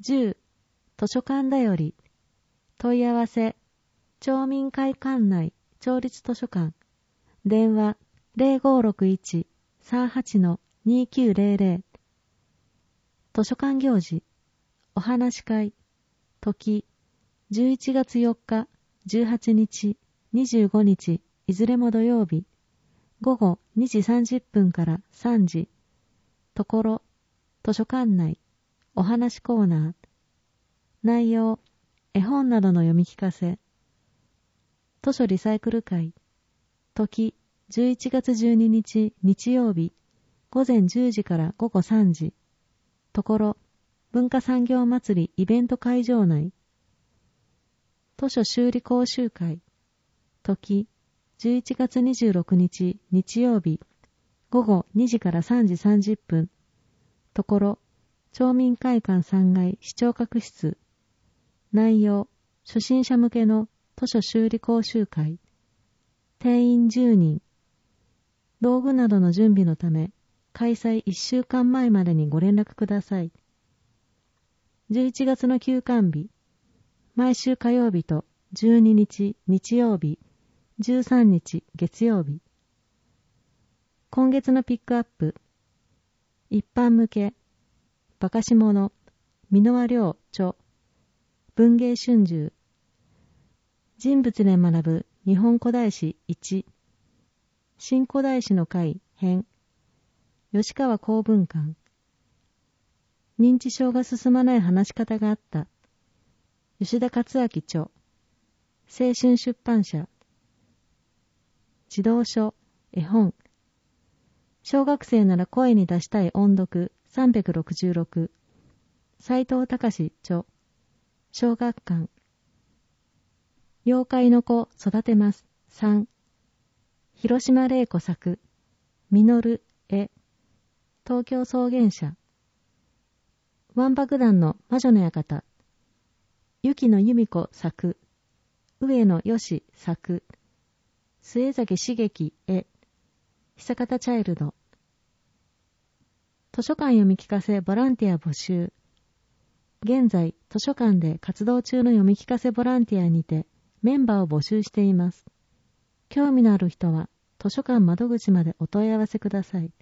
10図書館だより問い合わせ町民会館内町立図書館電話 0561-38-2900 図書館行事お話し会時11月4日18日25日いずれも土曜日午後2時30分から3時ところ図書館内お話コーナー内容絵本などの読み聞かせ図書リサイクル会時11月12日日曜日午前10時から午後3時ところ文化産業祭りイベント会場内図書修理講習会時11月26日日曜日午後2時から3時30分ところ町民会館3階視聴覚室内容初心者向けの図書修理講習会定員10人道具などの準備のため開催1週間前までにご連絡ください。11月の休館日毎週火曜日と12日日曜日13日月曜日今月のピックアップ一般向けバカシモノ箕輪良著文芸春秋人物で学ぶ日本古代史1新古代史の会編吉川公文館認知症が進まない話し方があった吉田勝明著青春出版社児童書絵本小学生なら声に出したい音読366斉藤隆著小学館妖怪の子育てます3広島玲子作実絵東京草原社ワン爆弾の魔女の館雪野由美子作上野よし作末崎茂樹絵久方チャイルド図書館読み聞かせボランティア募集現在図書館で活動中の読み聞かせボランティアにてメンバーを募集しています。興味のある人は図書館窓口までお問い合わせください。